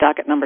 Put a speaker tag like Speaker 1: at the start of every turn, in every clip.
Speaker 1: docket number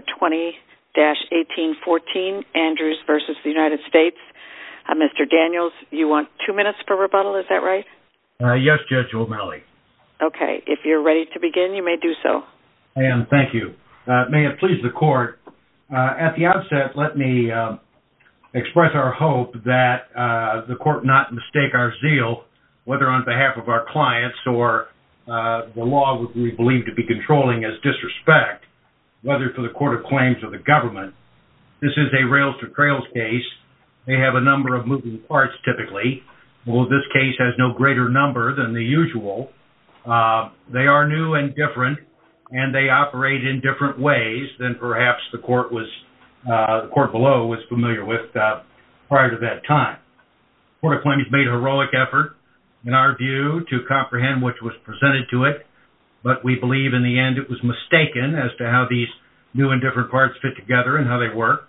Speaker 1: 20-1814, Andrews versus the United States. Mr. Daniels, you want 2 minutes for rebuttal, is that right?
Speaker 2: Yes, Judge O'Malley.
Speaker 1: Okay, if you're ready to begin, you may do so.
Speaker 2: I am, thank you. May it please the Court, at the outset, let me express our hope that the Court not mistake our zeal, whether on behalf of our clients or the law which we believe to be controlling, as disrespect, whether for the Court of Claims or the government. This is a rails-to-trails case. They have a number of moving parts typically. Well, this case has no greater number than the usual. They are new and different, and they operate in different ways than perhaps the court below was familiar with prior to that time. The Court of Claims made a heroic effort, in our view, to comprehend what was presented to it, but we believe in the end it was mistaken as to how these new and different parts fit together and how they work.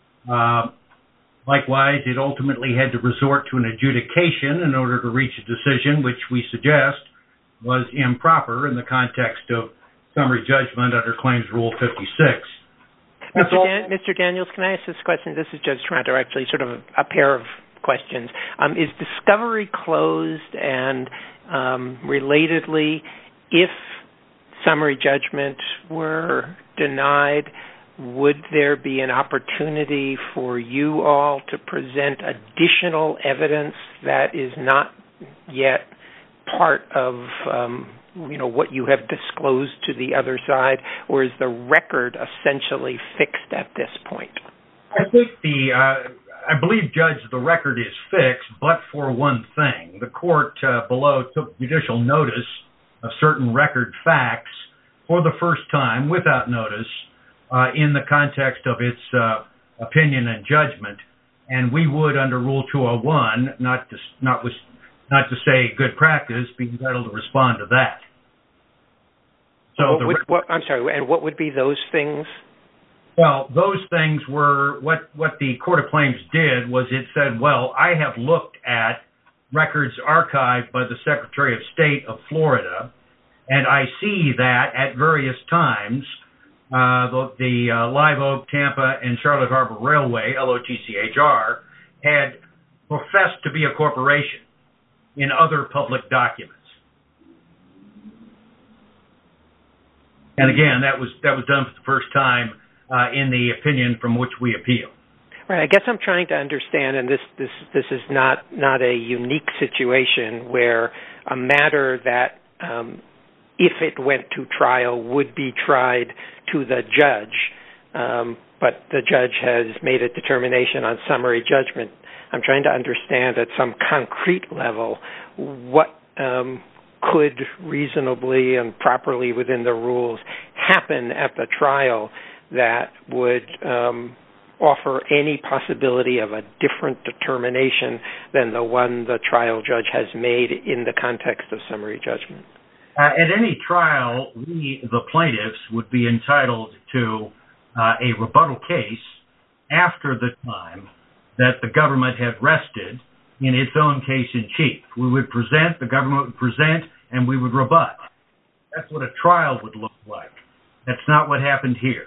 Speaker 2: Likewise, it ultimately had to resort to an adjudication in order to reach a decision which we suggest was improper in the context of summary judgment under Claims Rule 56.
Speaker 3: Mr. Daniels, can I ask this question? This is Judge Toronto, actually, sort of a pair of questions. Is discovery closed? And relatedly, if summary judgment were denied, would there be an opportunity for you all to present additional evidence that is not yet part of what you have disclosed to the other side, or is the record essentially fixed at this point?
Speaker 2: I think I believe, Judge, the record is fixed, but for one thing. The court below took judicial notice of certain record facts for the first time without notice in the context of its opinion and judgment, and we would, under Rule 201, not to say good practice, be entitled to respond to that. So
Speaker 3: I'm sorry, and what would be those things?
Speaker 2: Well, those things were what the Court of Claims did was it said, well, I have looked at records archived by the Secretary of State of Florida, and I see that at various times the Live Oak, Tampa, and Charlotte Harbor Railway, LOTCHR, had professed to be a corporation in other public documents. And again, that was done for the first time in the opinion from which we appeal.
Speaker 3: Right. I guess I'm trying to understand, and this is not a unique situation where a matter that, if it went to trial, would be tried to the judge, but the judge has made a determination on summary judgment. I'm trying to understand at some concrete level what could reasonably and properly within the rules happen at the trial that would offer any possibility of a different determination than the one the trial judge has made in the context of summary judgment.
Speaker 2: At any trial, we, the plaintiffs, would be entitled to a rebuttal case after the time that the government had rested in its own case in chief. We would present, the government would present, and we would rebut. That's what a trial would look like. That's not what happened here.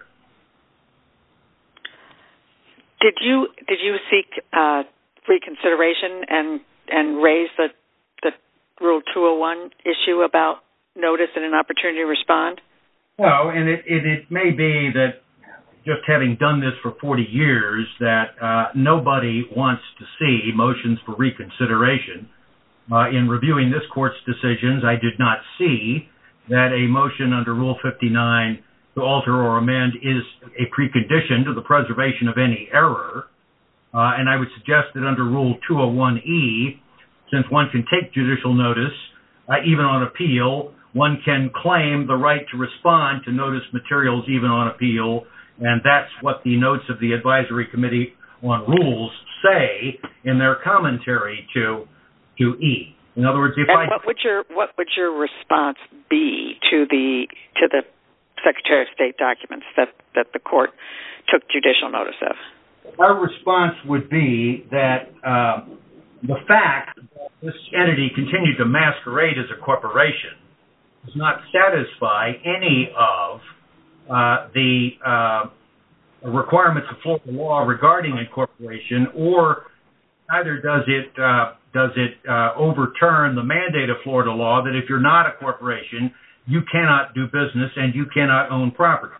Speaker 1: Did you seek reconsideration and raise the Rule 201 issue about notice and an opportunity to respond?
Speaker 2: No, and it may be that just having done this for 40 years that nobody wants to see motions for reconsideration. In reviewing this court's decisions, I did not see that a motion under Rule 59 to alter or amend is a precondition to the preservation of any error. And I would suggest that under Rule 201E, since one can take judicial notice, even on appeal, one can claim the right to respond to notice materials even on appeal, and that's what the notes of the Advisory Committee on Rules say in their commentary to E. In other words,
Speaker 1: what would your response be to the Secretary of State documents that the court took judicial notice of?
Speaker 2: Our response would be that the fact that this entity continued to masquerade as a corporation does not satisfy any of the requirements of Florida law regarding incorporation, or neither does it overturn the mandate of Florida law that if you're not a corporation, you cannot do business and you cannot own property.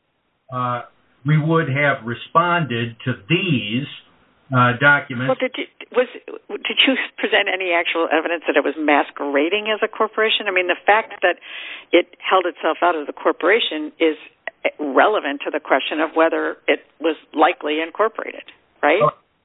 Speaker 2: We would have responded to these documents.
Speaker 1: Well, did you present any actual evidence that it was masquerading as a corporation? I mean, the fact that it held itself out as a corporation is relevant to the question of whether it was likely incorporated, right?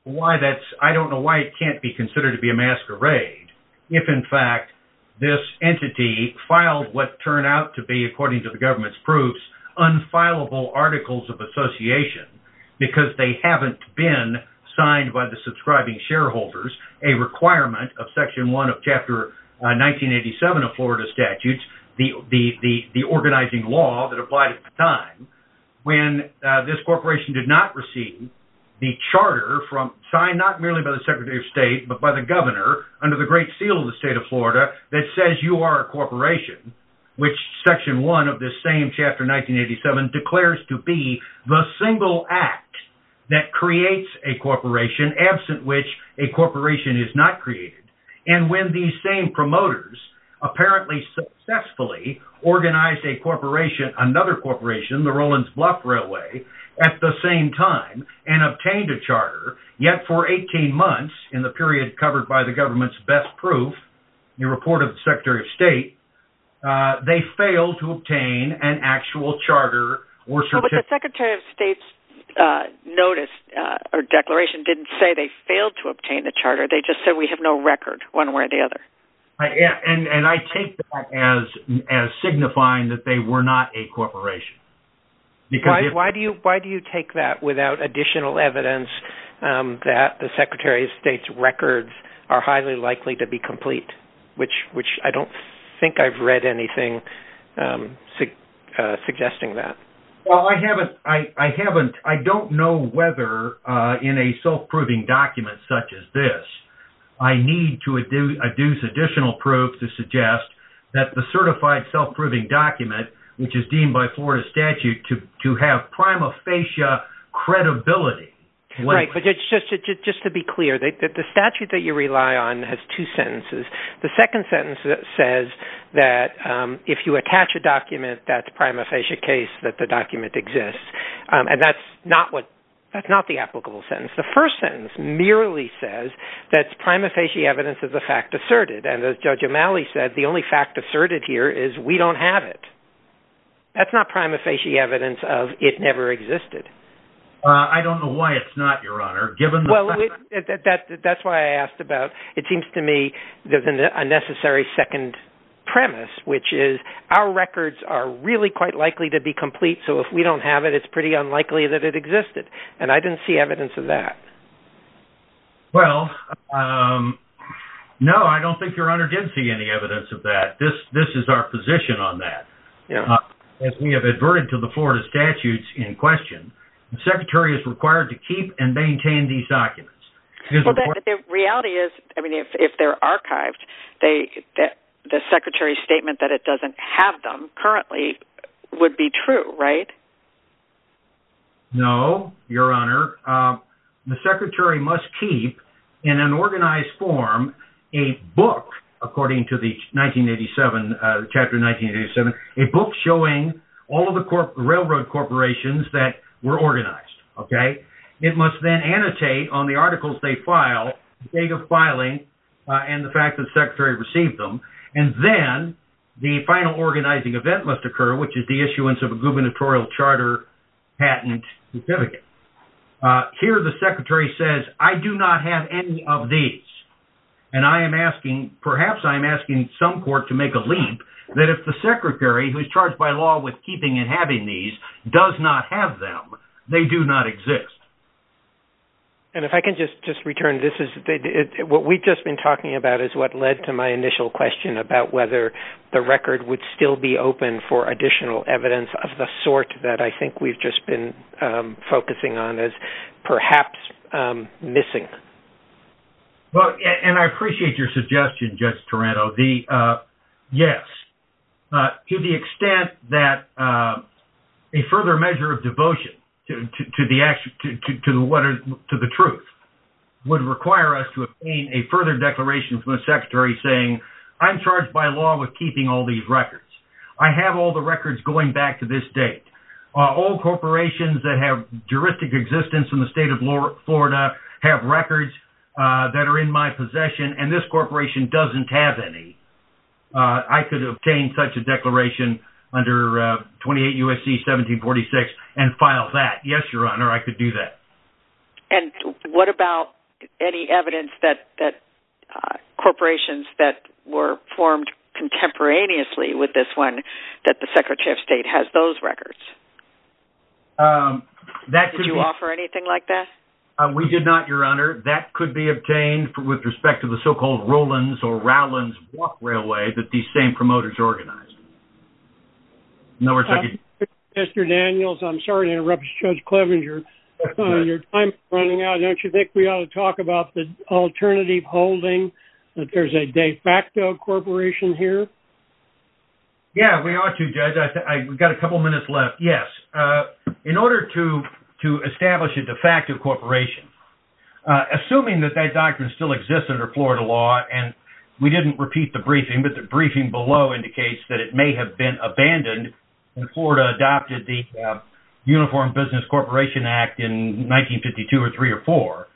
Speaker 2: I don't know why it can't be considered to be a masquerade if, in fact, this entity filed what turned out to be, according to the government's proofs, unfileable articles of association because they haven't been signed by the subscribing shareholders, a requirement of Section 1 of Chapter 1987 of Florida statutes, the organizing law that applied at the time, when this corporation did not receive the charter signed not merely by the Secretary of State, but by the governor under the Great Seal of the state of Florida that says you are a corporation, which Section 1 of this same Chapter 1987 declares to be the single act that creates a corporation, absent which a corporation is not created. And when these same promoters apparently successfully organized a corporation, another corporation, the Rollins Bluff Railway, at the same time and obtained a charter, yet for 18 months, in the period covered by the government's best proof, the report of the Secretary of State, they failed to obtain an actual charter or certificate.
Speaker 1: But the Secretary of State's notice or declaration didn't say they failed to obtain the charter. They just said we have no record one way or the other.
Speaker 2: And I take that as signifying that they were not a corporation. Because
Speaker 3: why do you take that without additional evidence that the Secretary of State's records are highly likely to be complete, which I don't think I've read anything suggesting that.
Speaker 2: Well, I don't know whether in a self-proving document such as this, I need to adduce additional proof to suggest that the certified self-proving document, which is deemed by Florida statute to have prima facie credibility.
Speaker 3: Right, but just to be clear, the statute that you rely on has two sentences. The second sentence says that if you attach a document, that's prima facie case that the document exists, and that's not the applicable sentence. The first sentence merely says that's prima facie evidence of the fact asserted, and as Judge O'Malley said, the only fact asserted here is we don't have it. That's not prima facie evidence of it never existed.
Speaker 2: I don't know why it's not, Your Honor.
Speaker 3: That's why I asked about. It seems to me there's a necessary second premise, which is our records are really quite likely to be complete. So if we don't have it, it's pretty unlikely that it existed. And I didn't see evidence of that.
Speaker 2: Well, no, I don't think Your Honor did see any evidence of that. This is our position on that.
Speaker 3: Yeah.
Speaker 2: As we have adverted to the Florida statutes in question, the Secretary is required to keep and maintain these documents.
Speaker 1: Well, the reality is, I mean, if they're archived, the Secretary's statement that it doesn't have them currently would be true, right?
Speaker 2: No, Your Honor. The Secretary must keep, in an organized form, a book, according to the 1987, Chapter 1987, a book showing all of the railroad corporations that were organized, okay? It must then annotate on the articles they file, the date of filing, and the fact that the Secretary received them. And then the final organizing event must occur, which is the issuance of a gubernatorial charter patent certificate. Here the Secretary says, I do not have any of these. And perhaps I am asking some court to make a leap that if the Secretary, who is charged by law with keeping and having these, does not have them, they do not exist.
Speaker 3: And if I can just return, this is what we've just been talking about is what led to my initial question about whether the record would still be open for additional evidence of the sort that I think we've just been focusing on as perhaps missing.
Speaker 2: Well, and I appreciate your suggestion, Judge Taranto. Yes. To the extent that a further measure of devotion to the truth would require us to obtain a further declaration from the Secretary saying, I'm charged by law with keeping all these records. I have all the records going back to this date. All corporations that have juristic existence in the state of Florida have records that are in my possession, and this corporation doesn't have any. I could obtain such a declaration under 28 U.S.C. 1746 and file that. Yes, Your Honor, I could do that.
Speaker 1: And what about any evidence that corporations that were formed contemporaneously with this one, that the Secretary of State has those records? Did you offer anything like that?
Speaker 2: We did not, Your Honor. That could be obtained with respect to the so-called Rollins or Rowlands Walk Railway that these same promoters organized. In other words,
Speaker 4: Mr. Daniels, I'm sorry to interrupt Judge Clevenger. Your time is running out. Don't you think we ought to talk about the alternative holding, that there's a de facto corporation here?
Speaker 2: Yeah, we ought to, Judge. We've got a couple minutes left. Yes. In order to establish a de facto corporation, assuming that doctrine still exists under Florida law, and we didn't repeat the briefing, but the briefing below indicates that it may have been abandoned when Florida adopted the Uniform Business Corporation Act in 1952 or 3 or 4.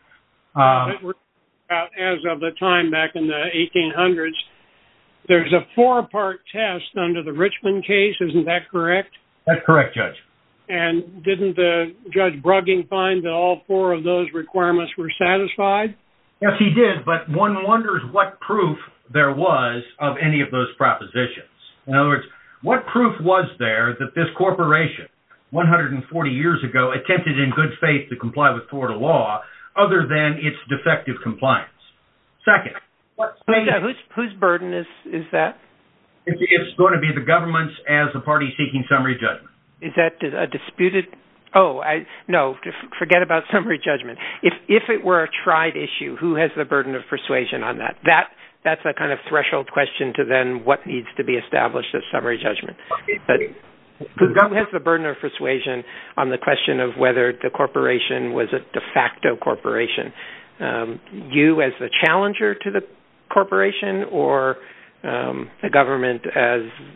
Speaker 4: As of the time back in the 1800s, there's a 4-part test under the Richmond case. Isn't that correct?
Speaker 2: That's correct, Judge.
Speaker 4: And didn't Judge Brugging find that all 4 of those requirements were satisfied?
Speaker 2: Yes, he did, but one wonders what proof there was of any of those propositions. In other words, what proof was there that this corporation, 140 years ago, attempted in good faith to comply with Florida law, other than its defective compliance? Second,
Speaker 3: whose burden is that?
Speaker 2: It's going to be the government's as the party seeking summary judgment.
Speaker 3: Is that a disputed? No, forget about summary judgment. If it were a tried issue, who has the burden of persuasion on that? That's a kind of threshold question to then what needs to be established as summary judgment. But who has the burden of persuasion on the question of whether the corporation was a de facto corporation? You as the challenger to the corporation, or the government as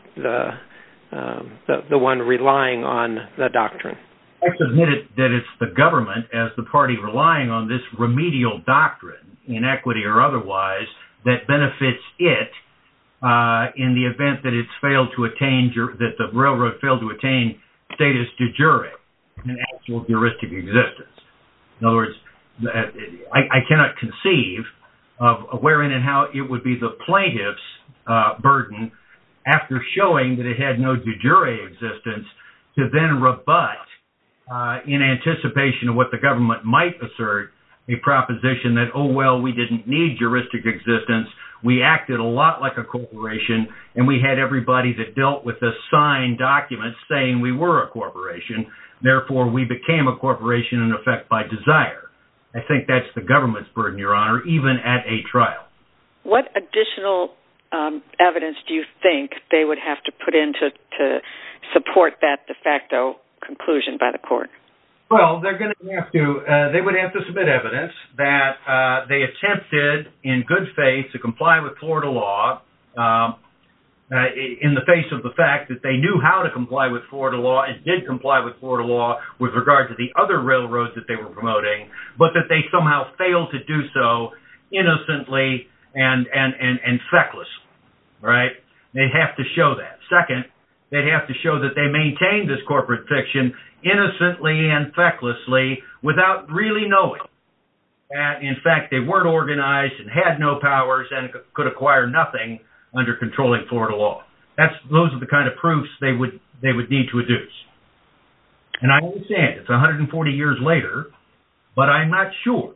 Speaker 3: the one relying on the doctrine?
Speaker 2: I submit that it's the government as the party relying on this remedial doctrine, inequity or otherwise, that benefits it in the event that it's failed to attain, that the railroad failed to attain status de jure, an actual juristic existence. In other words, I cannot conceive of wherein and how it would be the plaintiff's burden, after showing that it had no de jure existence, to then rebut in anticipation of what the government might assert, a proposition that, oh, well, we didn't need juristic existence. We acted a lot like a corporation, and we had everybody that dealt with us sign documents saying we were a corporation. Therefore, we became a corporation in effect by desire. I think that's the government's burden, Your Honor, even at a trial. What
Speaker 1: additional evidence do you think they would have to put in to support that de facto conclusion by the court?
Speaker 2: Well, they're going to have to. They would have to submit evidence that they attempted, in good faith, to comply with Florida law, in the face of the fact that they knew how to comply with Florida law and did comply with Florida law with regard to the other railroads that they were promoting, but that they somehow failed to do so innocently and fecklessly. Right? They'd have to show that. Second, they'd have to show that they maintained this corporate fiction innocently and fecklessly without really knowing that, in fact, they weren't organized and had no powers and could acquire nothing under controlling Florida law. Those are the kind of proofs they would need to adduce. And I understand it's 140 years later, but I'm not sure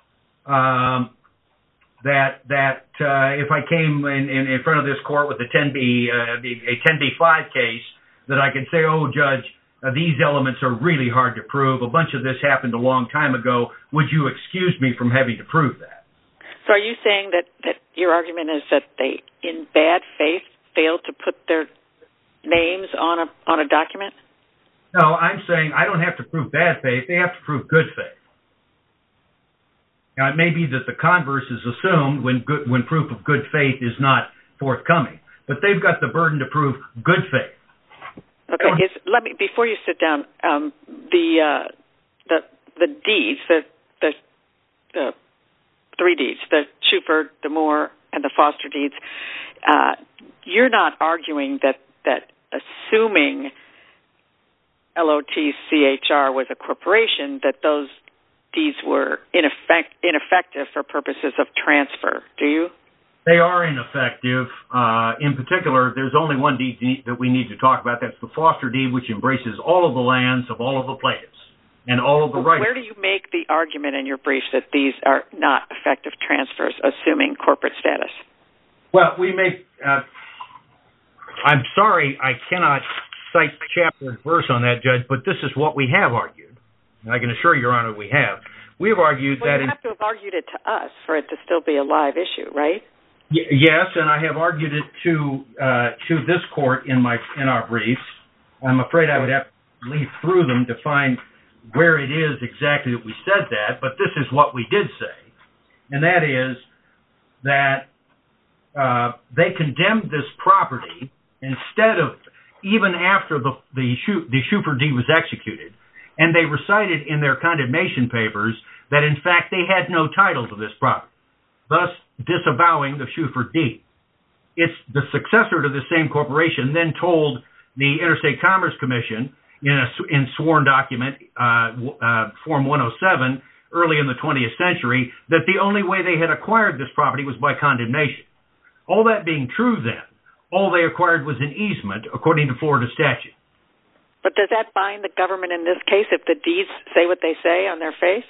Speaker 2: that if I came in front of this court with a 10b-5 case, that I could say, oh, Judge, these elements are really hard to prove. A bunch of this happened a long time ago. Would you excuse me from having to prove that?
Speaker 1: So are you saying that your argument is that they, in bad faith, failed to put their names on a document?
Speaker 2: No, I'm saying I don't have to prove bad faith. They have to prove good faith. Now, it may be that the converse is assumed when proof of good faith is not forthcoming, but they've got the burden to prove good faith.
Speaker 1: Okay, let me, before you sit down, the deeds, the three deeds, the Shuford, the Moore, and the Foster deeds, you're not arguing that assuming LOTCHR was a corporation, that those deeds were ineffective for purposes of transfer, do you?
Speaker 2: They are ineffective. In particular, there's only one deed that we need to talk about. That's the Foster deed, which embraces all of the lands of all of the plaintiffs and all of the rights. Where
Speaker 1: do you make the argument in your brief that these are not effective transfers, assuming corporate status?
Speaker 2: Well, we make... I'm sorry, I cannot cite chapter and verse on that, Judge, but this is what we have argued. And I can assure Your Honor we have. We have argued that...
Speaker 1: Well, you have to have argued it to us for it to still be a live issue, right?
Speaker 2: Yes, and I have argued it to this court in our briefs. I'm afraid I would have to leaf through them to find where it is exactly that we said that, but this is what we did say, and that is that they condemned this property instead of, even after the Shuford deed was executed, and they recited in their condemnation papers that, in fact, they had no title to this property, thus disavowing the Shuford deed. It's the successor to the same corporation then told the Interstate Commerce Commission in sworn document, Form 107, early in the 20th century, that the only way they had acquired this property was by condemnation. All that being true then, all they acquired was an easement, according to Florida statute.
Speaker 1: But does that bind the government in this case if the deeds say what they say on their face?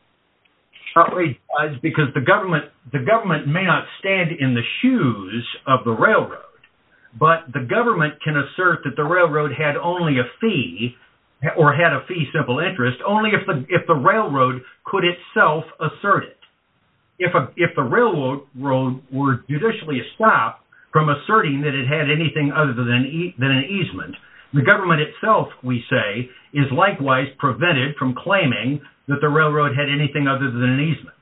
Speaker 2: It does, because the government may not stand in the shoes of the railroad, but the government can assert that the railroad had only a fee, or had a fee simple interest, only if the railroad could itself assert it. If the railroad were judicially stopped from asserting that it had anything other than an easement, the government itself, we say, is likewise prevented from claiming that the railroad had anything other than an easement.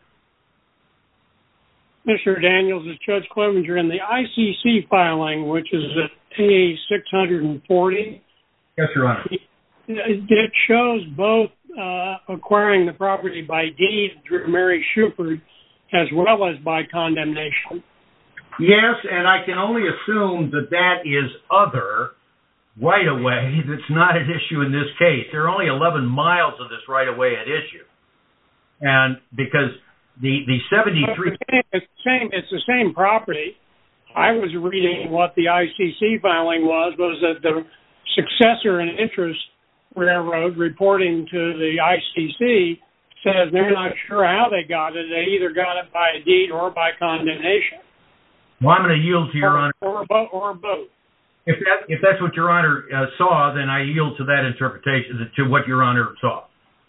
Speaker 4: Mr. Daniels, it's Judge Clevenger. In the ICC filing, which is at page 640,
Speaker 2: yes, Your Honor,
Speaker 4: it shows both acquiring the property by deed through Mary Shuford as well as by condemnation.
Speaker 2: Yes, and I can only assume that is other right-of-way that's not at issue in this case. There are only 11 miles of this right-of-way at issue. And because the 73...
Speaker 4: It's the same property. I was reading what the ICC filing was that the successor in interest railroad reporting to the ICC says they're not sure how they got it. They either got it by a deed or by condemnation.
Speaker 2: Well, I'm going to yield to Your Honor.
Speaker 4: Or both.
Speaker 2: If that's what Your Honor saw, then I yield to that interpretation, to what Your Honor saw.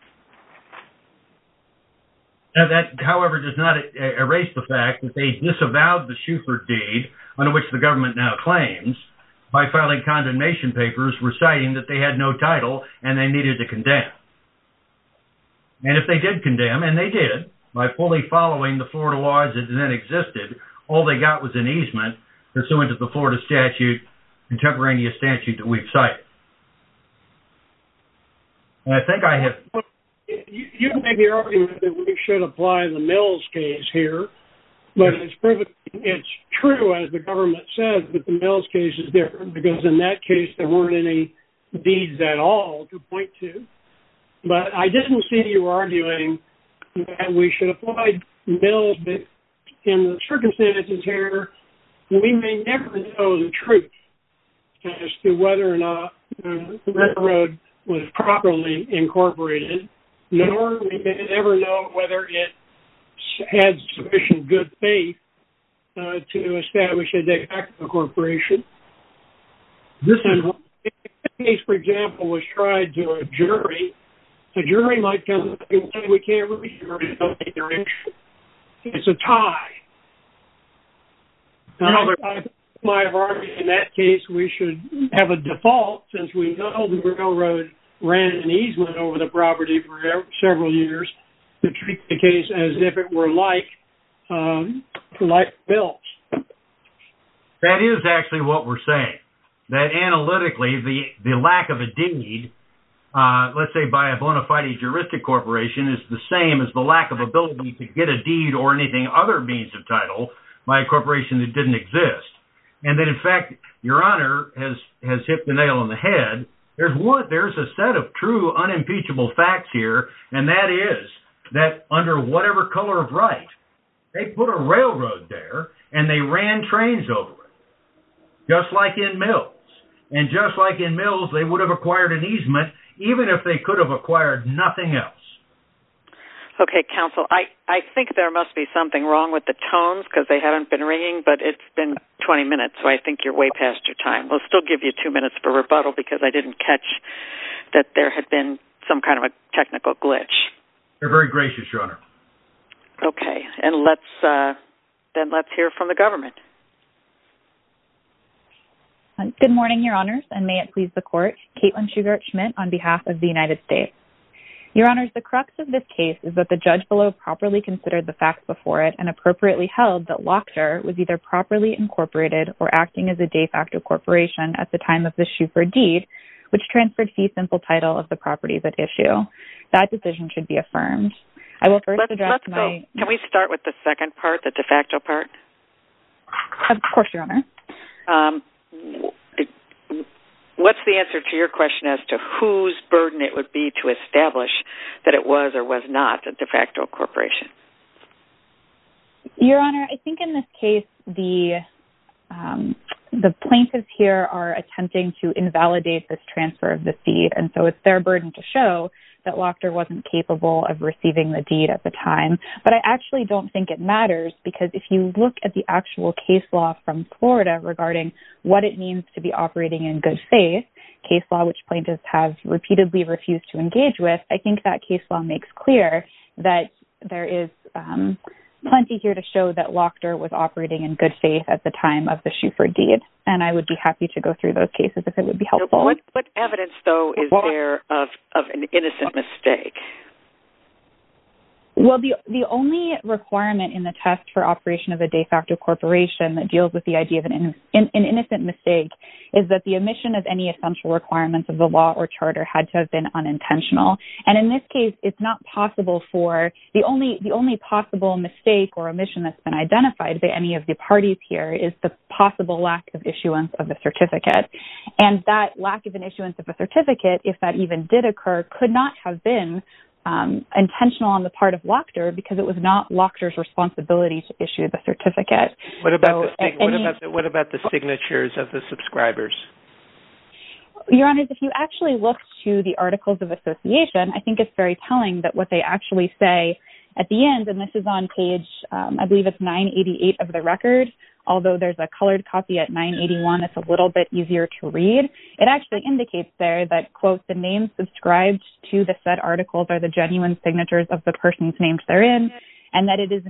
Speaker 2: Now that, however, does not erase the fact that they disavowed the Shuford deed, under which the government now claims, by filing condemnation papers reciting that they had no title and they needed to condemn. And if they did condemn, and they did, by fully following the Florida laws that then existed, all they got was an easement pursuant to the Florida statute, contemporaneous statute that we've cited. And I think I have...
Speaker 4: You can make the argument that we should apply the Mills case here, but it's true, as the government says, that the Mills case is different, because in that case there weren't any deeds at all to point to. But I didn't see you arguing that we should apply Mills, but in the circumstances here, we may never know the truth as to whether or not the railroad was properly incorporated, nor we may never know whether it had sufficient good faith to establish a de facto corporation. This case, for example, was tried to a jury. A jury might come and say, we can't reach a jury. It's a tie. I might have argued in that case we should have a default, since we know the railroad ran an easement over the property for several years to treat the case as if it were like bills.
Speaker 2: That is actually what we're saying. That analytically, the lack of a deed, let's say by a bona fide juristic corporation, is the same as the lack of ability to get a deed or anything other means of title by a corporation that didn't exist. And that, in fact, Your Honor has hit the nail on the head. There's a set of true unimpeachable facts here, and that is that under whatever color of right, they put a railroad there and they ran trains over it, just like in Mills. And just like in Mills, they would have acquired an easement even if they could have acquired nothing else.
Speaker 1: Okay, counsel, I think there must be something wrong with the tones because they haven't been ringing, but it's been 20 minutes, so I think you're way past your time. We'll still give you 2 minutes for rebuttal because I didn't catch that there had been some kind of a technical glitch.
Speaker 2: You're very gracious, Your Honor.
Speaker 1: Okay, and let's hear from the government.
Speaker 5: Good morning, Your Honors, and may it please the Court. Caitlin Shugart-Schmidt on behalf of the United States. Your Honors, the crux of this case is that the judge below properly considered the facts before it and appropriately held that Lochter was either properly incorporated or acting as a de facto corporation at the time of the Schufer deed, which transferred fee simple title of the properties at issue. That decision should be affirmed. I will first address my...
Speaker 1: Can we start with the second part, the de facto part?
Speaker 5: Of course, Your Honor.
Speaker 1: What's the answer to your question as to whose burden it would be to establish that it was or was not a de facto corporation?
Speaker 5: Your Honor, I think in this case, the plaintiffs here are attempting to invalidate this transfer of the deed, and so it's their burden to show that Lochter wasn't capable of receiving the deed at the time. But I actually don't think it matters because if you look at the actual case law from Florida regarding what it means to be operating in good faith, case law which plaintiffs have repeatedly refused to engage with, I think that case law makes clear that there is plenty here to show that Lochter was operating in good faith at the time of the Schufer deed. And I would be happy to go through those cases if it would be helpful.
Speaker 1: What evidence, though, is there of an innocent mistake?
Speaker 5: Well, the only requirement in the test for operation of a de facto corporation that deals with the idea of an innocent mistake is that the omission of any essential requirements of the law or charter had to have been unintentional. And in this case, it's not possible for the only possible mistake or omission that's been identified by any of the parties here is the possible lack of issuance of a certificate. And that lack of an issuance of a certificate, if that even did occur, could not have been intentional on the part of Lochter because it was not Lochter's responsibility to issue the certificate.
Speaker 3: What about the signatures of the subscribers?
Speaker 5: Your Honor, if you actually look to the Articles of Association, I think it's very telling that what they actually say at the end, and this is on page, I believe it's 988 of the record, although there's a colored copy at 981, it's a little bit easier to read. It actually indicates there that, quote, the names subscribed to the said articles are the genuine signatures of the persons named therein, and that it is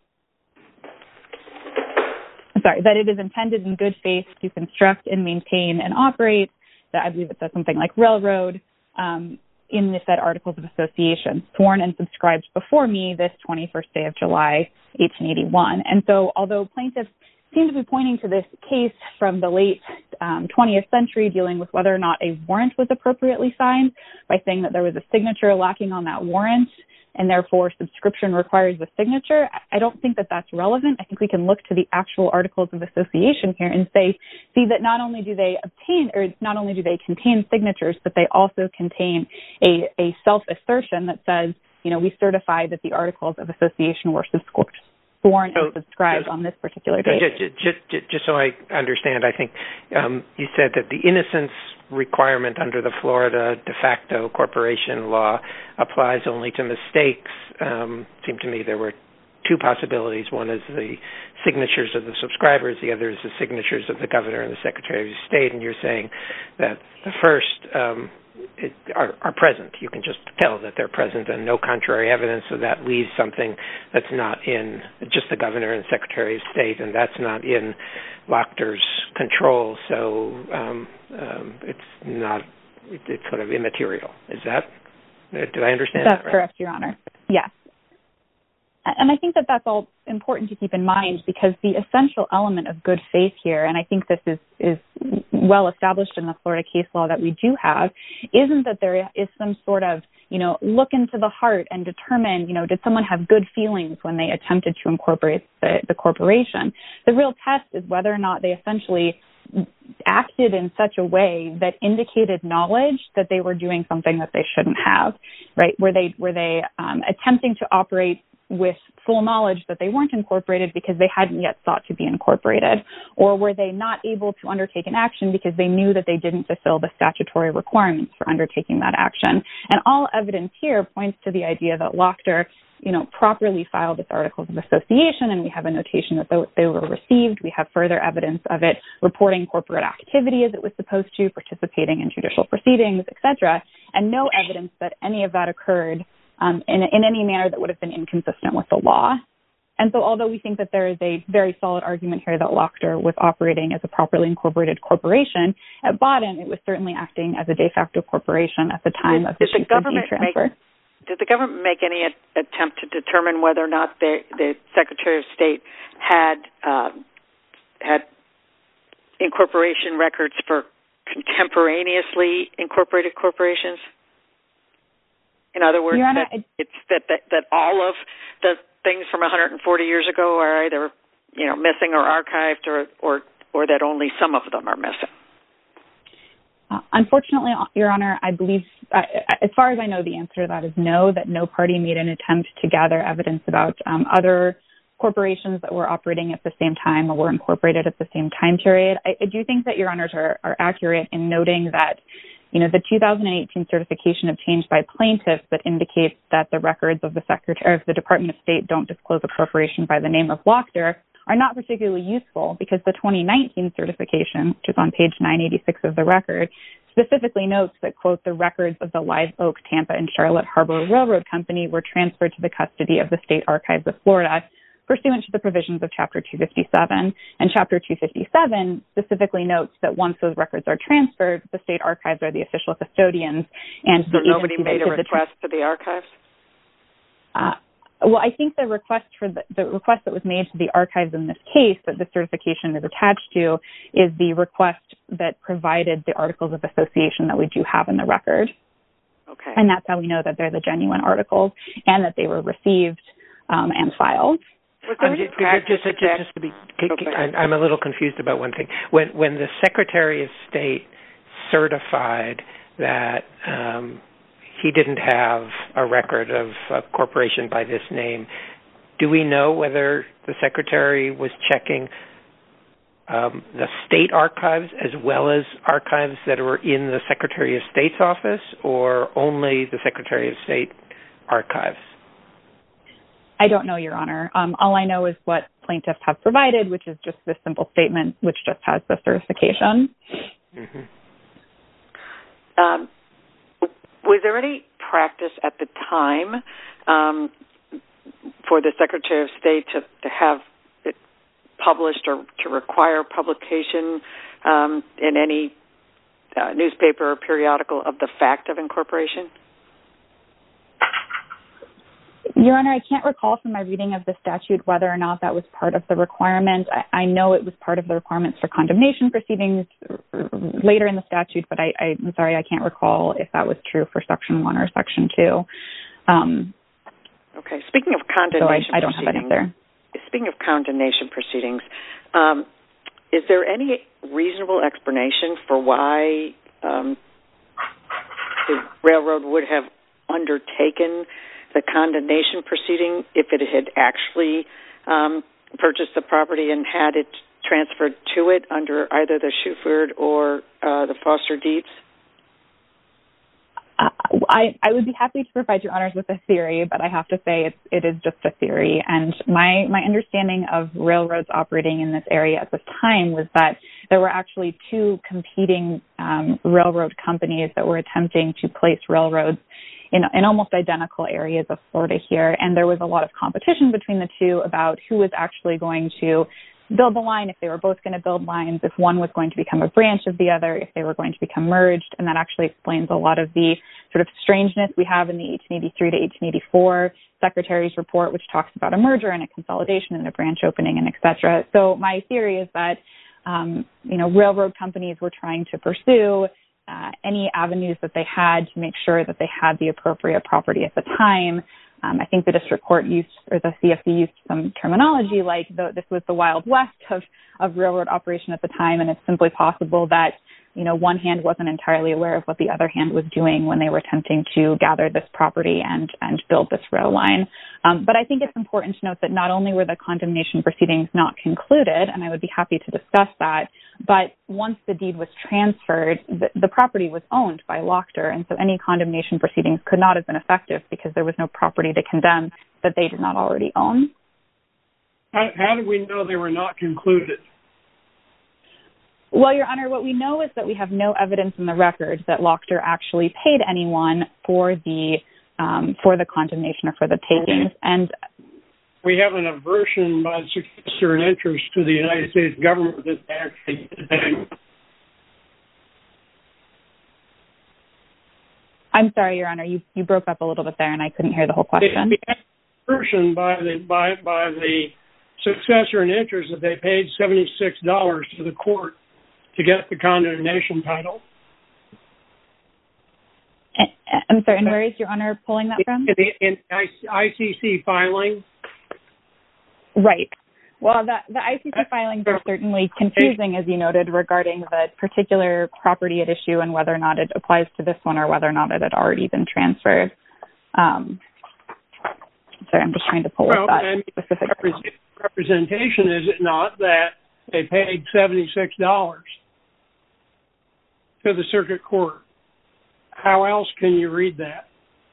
Speaker 5: intended in good faith to construct and maintain and operate, that I believe it says something like railroad, in the said Articles of Association, sworn and subscribed before me this 21st day of July, 1881. And so although plaintiffs seem to be pointing to this case from the late 20th century dealing with whether or not a warrant was appropriately signed by saying that there was a signature lacking on that warrant and therefore subscription requires a signature, I don't think that that's relevant. I think we can look to the actual Articles of Association here and see that not only do they contain signatures, but they also contain a self-assertion that says, you know, we certify that the Articles of Association were sworn and subscribed on this particular date.
Speaker 3: Just so I understand, I think you said that the innocence requirement under the Florida de facto corporation law applies only to mistakes. It seemed to me there were two possibilities. One is the signatures of the subscribers. The other is the signatures of the governor and the secretary of state. And you're saying that the first are present. You can just tell that they're present and no contrary evidence, so that leaves something that's not in just the governor and secretary of state, and that's not in Lochter's control, so it's not it's sort of immaterial. Did I understand that right?
Speaker 5: That's correct, Your Honor. Yes. And I think that that's all important to keep in mind, because the essential element of good faith here, and I think this is well established in the Florida case law that we do have, isn't that there is some sort of, look into the heart and determine, did someone have good feelings when they attempted to incorporate the corporation? The real test is whether or not they essentially acted in such a way that indicated knowledge that they were doing something that they shouldn't have, right? Were they attempting to operate with full knowledge that they weren't incorporated because they hadn't yet sought to be incorporated? Or were they not able to undertake an action because they knew that they didn't fulfill the statutory requirements for undertaking that action? And all evidence here points to the idea that Lochter, properly filed its articles of association, and we have a notation that they were received. We have further evidence of it reporting corporate activity as it was supposed to, participating in judicial proceedings, etc., and no evidence that any of that occurred in any manner that would have been inconsistent with the law. And so although we think that there is a very solid argument here that Lochter was operating as a properly incorporated corporation, at bottom it was certainly acting as a de facto corporation at the time of the transfer.
Speaker 1: Did the government make any attempt to determine whether or not the Secretary of State had incorporation records for contemporaneously incorporated corporations? In other words,
Speaker 5: Honor,
Speaker 1: it's that all of the things from 140 years ago are either missing or archived, or that only some of them are missing.
Speaker 5: Unfortunately, Your Honor, I believe, as far as I know, the answer to that is no, that no party made an attempt to gather evidence about other corporations that were operating at the same time or were incorporated at the same time period. I do think that Your Honors are accurate in noting that the 2018 certification obtained by plaintiffs that indicates that the records of the Secretary of the Department of State don't disclose a corporation by the name of Lochter are not particularly useful, because the 2019 certification, which is on page 986 of the record, specifically notes that, quote, the records of the Live Oak, Tampa, and Charlotte Harbor Railroad Company were transferred to the custody of the State Archives of Florida pursuant to the provisions of Chapter 257. And Chapter 257 specifically notes that once those records are transferred, the State Archives are the official custodians. And
Speaker 1: so nobody made a request to the archives?
Speaker 5: Well, I think the request that was made to the archives in this case that the certification is attached to is the request that provided the articles of association that we do have in the record.
Speaker 1: Okay.
Speaker 5: And that's how we know that they're the genuine articles and that they were received and filed.
Speaker 3: I'm a little confused about one thing. When the Secretary of State certified that he didn't have a record of a corporation by this name, do we know whether the Secretary was checking the state archives as well as archives that were in the Secretary of State's office, or only the Secretary of State archives?
Speaker 5: I don't know, Your Honor. All I know is what plaintiffs have provided, which is just this simple statement, which just has the certification.
Speaker 3: Mm-hmm.
Speaker 1: Was there any practice at the time for the Secretary of State to have it published or to require publication in any newspaper or periodical of the fact of incorporation?
Speaker 5: Your Honor, I can't recall from my reading of the statute whether or not that was part of the requirement. I know it was part of the requirements for condemnation proceedings later in the statute, but I'm sorry, I can't recall if that was true for Section 1 or Section 2.
Speaker 1: Okay. Speaking of condemnation
Speaker 5: I don't have an answer.
Speaker 1: Speaking of condemnation proceedings, is there any reasonable explanation for why the railroad would have undertaken the condemnation proceeding if it had actually purchased the property and had it transferred to it under either the Shuford or the Foster deeds?
Speaker 5: I would be happy to provide Your Honors with a theory, but I have to say it is just a theory. And my understanding of railroads operating in this area at this time was that there were actually two competing railroad companies that were attempting to place railroads in almost identical areas of Florida here. And there was a lot of competition between the two about who was actually going to build the line, if they were both going to build lines, if one was going to become a branch of the other, if they were going to become merged. And that actually explains a lot of the sort of strangeness we have in the 1883 to 1884 Secretary's report, which talks about a merger and a consolidation and a branch opening and et cetera. So my theory is that, railroad companies were trying to pursue any avenues that they had to make sure that they had the appropriate property at the time. I think the district court used, or the CFC used some terminology like this was the Wild West of railroad operation at the time, and it's simply possible that, one hand wasn't entirely aware of what the other hand was doing when they were attempting to gather this property and build this rail line. But I think it's important to note that not only were the condemnation proceedings not concluded, and I would be happy to discuss that, but once the deed was transferred, the property was owned by Lochter, and so any condemnation proceedings could not have been effective because there was no property to condemn that they did not already own.
Speaker 4: How do we know they were not concluded?
Speaker 5: Well, Your Honor, what we know is that we have no evidence in the record that Lochter actually paid anyone for the condemnation or for the takings. And
Speaker 4: we have an aversion by the successor in interest to the United States government that they actually did.
Speaker 5: I'm sorry, Your Honor, you broke up a little bit there, and I couldn't hear the whole question.
Speaker 4: We have an aversion by the successor in interest that they paid $76 to the court to get the condemnation title.
Speaker 5: I'm sorry, and where is Your Honor pulling that from?
Speaker 4: In ICC filing.
Speaker 5: Right. Well, the ICC filings are certainly confusing, as you noted, regarding the particular property at issue and whether or not it applies to this one or whether or not it had already been transferred. Sorry, I'm just trying to pull up that specific
Speaker 4: representation, is it not, that they paid $76 to the circuit court? How else can you read that?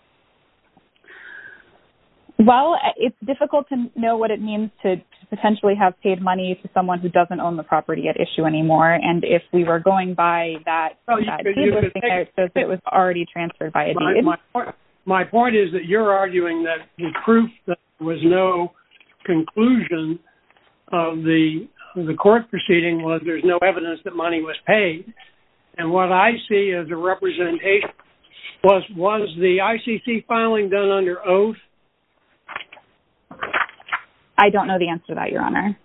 Speaker 5: Well, it's difficult to know what it means to potentially have paid money to someone who doesn't own the property at issue anymore. And if we were going by that deed listing there, it says it was already transferred by a deed.
Speaker 4: My point is that you're arguing that the proof that there was no conclusion of the court proceeding was there's no evidence that money was paid. And what I see as a representation was the ICC filing done under oath?
Speaker 5: I don't know the answer to that, Your Honor.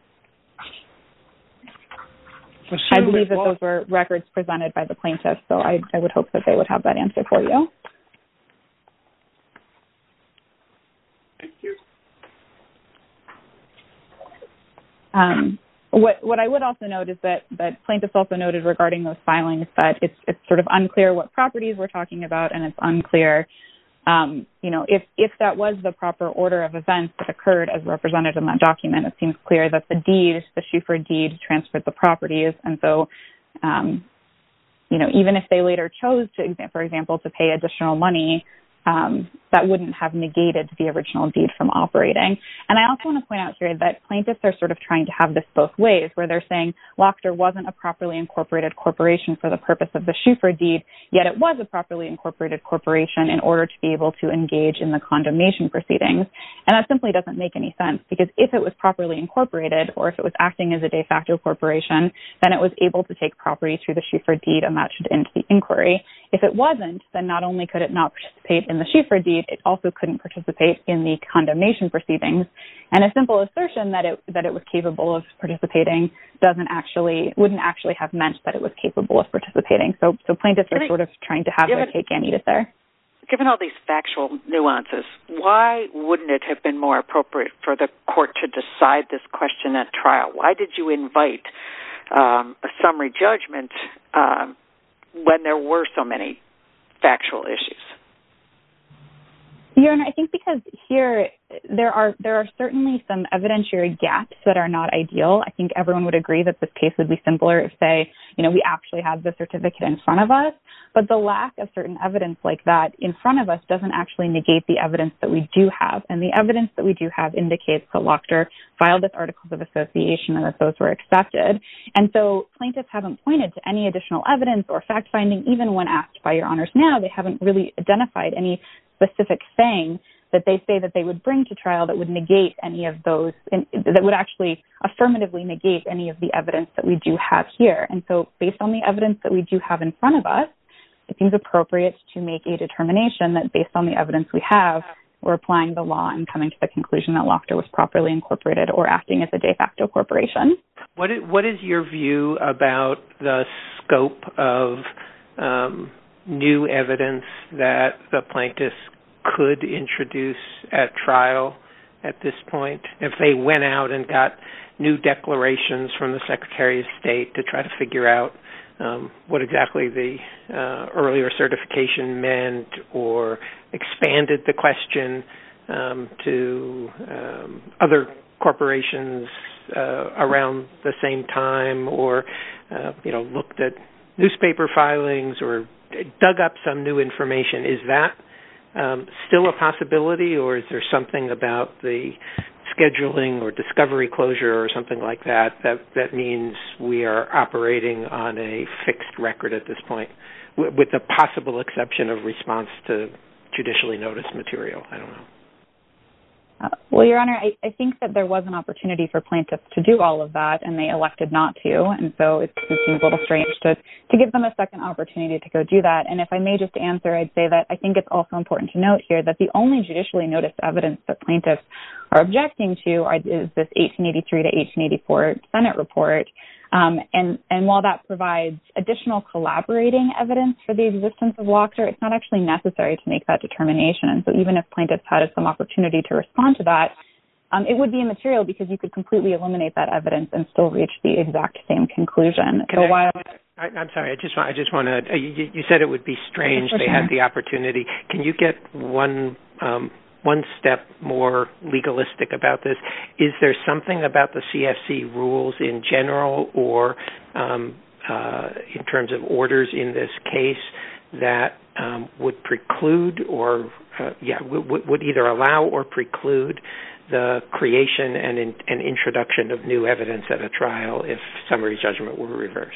Speaker 5: I believe that those were records presented by the plaintiff, so I would hope that they would have that answer for you.
Speaker 4: Thank you.
Speaker 5: What I would also note is that plaintiffs also noted regarding those filings that it's sort of unclear what properties we're talking about, and it's unclear, if that was the proper order of events that occurred as represented in that document. It seems clear that the Shuford deed, transferred the properties, and so, even if they later chose to, for example, to pay additional money, that wouldn't have negated the original deed from operating. And I also want to point out here that plaintiffs are sort of trying to have this both ways, where they're saying Lochter wasn't a properly incorporated corporation for the purpose of the Shuford deed, yet it was a properly incorporated corporation in order to be able to engage in the condemnation proceedings. And that simply doesn't make any sense, because if it was properly incorporated, or if it was acting as a de facto corporation, then it was able to take property through the Shuford deed, and that should end the inquiry. If it wasn't, then not only could it not participate in the Shuford deed, it also couldn't participate in the condemnation proceedings. And a simple assertion that it was capable of participating wouldn't actually have meant that it was capable of participating. So plaintiffs are sort of trying to have their cake and eat it there.
Speaker 1: Given all these factual nuances, why wouldn't it have been more appropriate for the court to decide this question at trial? Why did you invite a summary judgment when there were so many factual issues?
Speaker 5: Your Honor, I think because here there are certainly some evidentiary gaps that are not ideal. I think everyone would agree that this case would be simpler if, say, we actually had the certificate in front of us. But the lack of certain evidence like that in front of us doesn't actually negate the evidence that we do have. And the evidence that we do have indicates that Lochter filed its articles of association and that those were accepted. And so plaintiffs haven't pointed to any additional evidence or fact-finding. Even when asked by Your Honors now, they haven't really identified any specific thing that they say that they would bring to trial that would negate any of those, that would actually affirmatively negate any of the evidence that we do have here. And so based on the evidence that we do have in front of us, it seems appropriate to make a determination that based on the evidence we have, we're applying the law and coming to the conclusion that Lochter was properly incorporated or acting as a de facto corporation.
Speaker 3: What is your view about the scope of new evidence that the plaintiffs could introduce at trial at this point? If they went out and got new declarations from the Secretary of State to try to figure out what exactly the earlier certification meant, or expanded the question to other corporations around the same time, or looked at newspaper filings or dug up some new information, is that still a possibility, or is there something about the scheduling or discovery closure or something like that means we are operating on a fixed record at this point, with the possible exception of response to judicially noticed material? I don't know.
Speaker 5: Well, Your Honor, I think that there was an opportunity for plaintiffs to do all of that, and they elected not to. And so it seems a little strange to give them a second opportunity to go do that. And if I may just answer, I'd say that I think it's also important to note here that the only judicially noticed evidence that plaintiffs are objecting to is this 1883 to 1884 Senate report. And while that provides additional collaborating evidence for the existence of Lochter, it's not actually necessary to make that determination. And so even if plaintiffs had some opportunity to respond to that, it would be immaterial because you could completely eliminate that evidence and still reach the exact same conclusion.
Speaker 3: I'm sorry, I just want to, you said it would be strange they had the opportunity. Can you get one step more legalistic about this? Is there something about the CFC rules in general, or in terms of orders in this case, that would preclude or would either allow or preclude the creation and introduction of new evidence at a trial if summary judgment were reversed?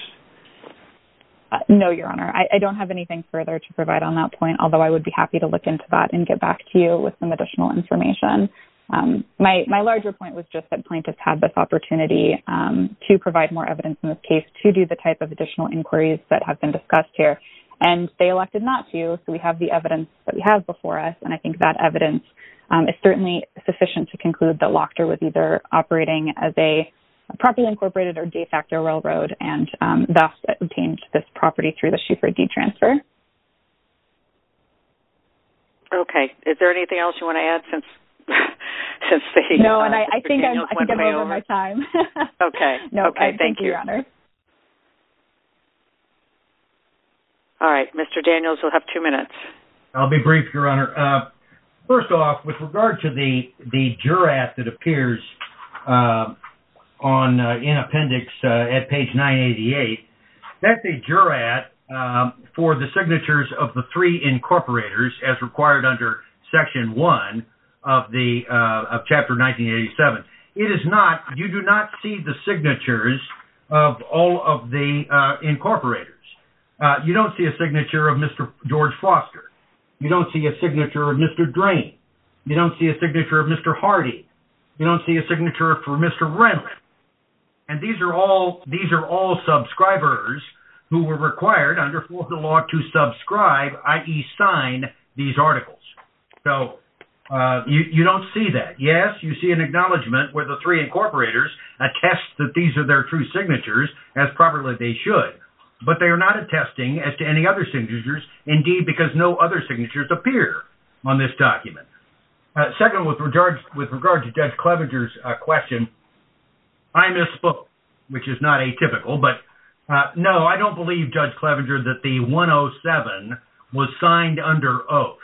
Speaker 5: No, Your Honor. I don't have anything further to provide on that point, although I would be happy to look into that and get back to you with some additional information. My larger point was just that plaintiffs had this opportunity to provide more evidence in this case, to do the type of additional inquiries that have been discussed here, and they elected not to, so we have the evidence that we have before us, and I think that evidence is certainly sufficient to conclude that Lochter was either operating as a properly incorporated or de facto railroad, and thus obtained this property through the Schuford deed transfer.
Speaker 1: Okay. Is there anything else you want to add since the
Speaker 5: No, and I think I'm over my time.
Speaker 1: Okay.
Speaker 5: No,
Speaker 1: okay.
Speaker 5: Thank you, Your Honor.
Speaker 1: All right, Mr. Daniels, you'll have 2 minutes.
Speaker 2: I'll be brief, Your Honor. First off, with regard to the jurat that appears in appendix at page 988, that's a jurat for the signatures of the 3 incorporators as required under Section 1 of Chapter 1987. It is not. You do not see the signatures of all of the incorporators. You don't see a signature of Mr. George Foster. You don't see a signature of Mr. Drain. You don't see a signature of Mr. Hardy. You don't see a signature for Mr. Reynolds. And these are all subscribers who were required under Florida law to subscribe, i.e. sign these articles. So you don't see that. Yes, you see an acknowledgement where the 3 incorporators attest that these are their true signatures, as properly they should. But they are not attesting as to any other signatures, indeed, because no other signatures appear on this document. Second, with regard to Judge Clevenger's question, I misspoke, which is not atypical, but no, I don't believe, Judge Clevenger, that the 107 was signed under oath.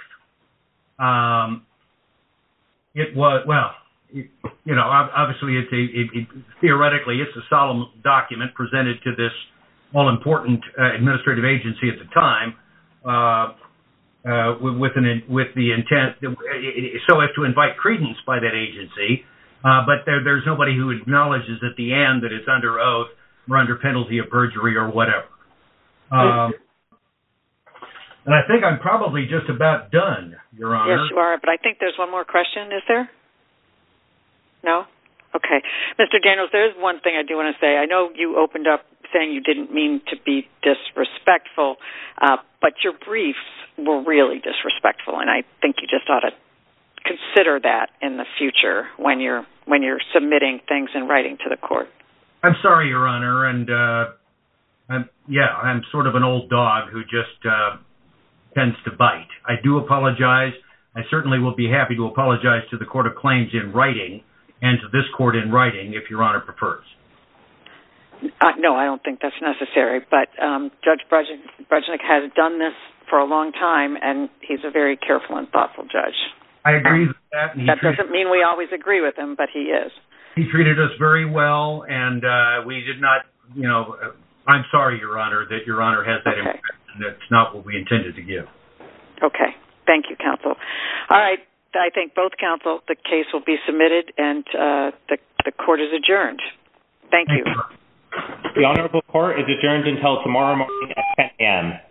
Speaker 2: It was, well, obviously theoretically it's a solemn document presented to this all-important administrative agency at the time with the intent so as to invite credence by that agency. But there's nobody who acknowledges at the end that it's under oath or under penalty of perjury or whatever. And I think I'm probably just about done, Your Honor.
Speaker 1: Yes, you are, but I think there's one more question. Is there? No? Okay. Mr. Daniels, there is one thing I do want to say. I know you opened up saying you didn't mean to be disrespectful, but your briefs were really disrespectful, and I think you just ought to consider that in the future when you're submitting things in writing to the court.
Speaker 2: I'm sorry, Your Honor, and I'm sort of an old dog who just tends to bite. I do apologize. I certainly will be happy to apologize to the Court of Claims in writing and to this court in writing if Your Honor prefers.
Speaker 1: No, I don't think that's necessary, but Judge Brudnick has done this for a long time, and he's a very careful and thoughtful judge.
Speaker 2: I agree with that. And
Speaker 1: that doesn't mean we always agree with him, but he is.
Speaker 2: He treated us very well, and we did not, I'm sorry, Your Honor, that Your Honor has that impression. That's not what we intended to give.
Speaker 1: Okay. Thank you, counsel. All right. I thank both counsel. The case will be submitted, and the court is adjourned. Thank you.
Speaker 6: The Honorable Court is adjourned until tomorrow morning at 10 a.m.